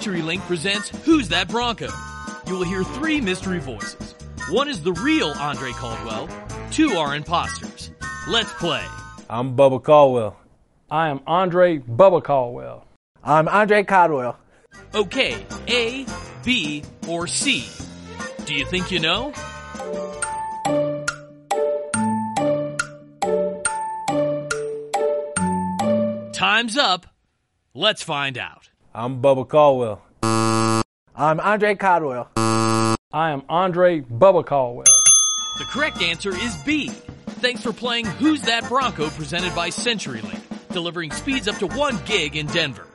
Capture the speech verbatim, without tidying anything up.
CenturyLink presents Who's That Bronco? You will hear three mystery voices. One is the real Andre Caldwell. Two are imposters. Let's play. I'm Bubba Caldwell. I am Andre Bubba Caldwell. I'm Andre Caldwell. Okay, A, B, or C? Do you think you know? Time's up. Let's find out. I'm Bubba Caldwell. I'm Andre Caldwell. I am Andre Bubba Caldwell. The correct answer is B. Thanks for playing Who's That Bronco presented by CenturyLink, delivering speeds up to one gig in Denver.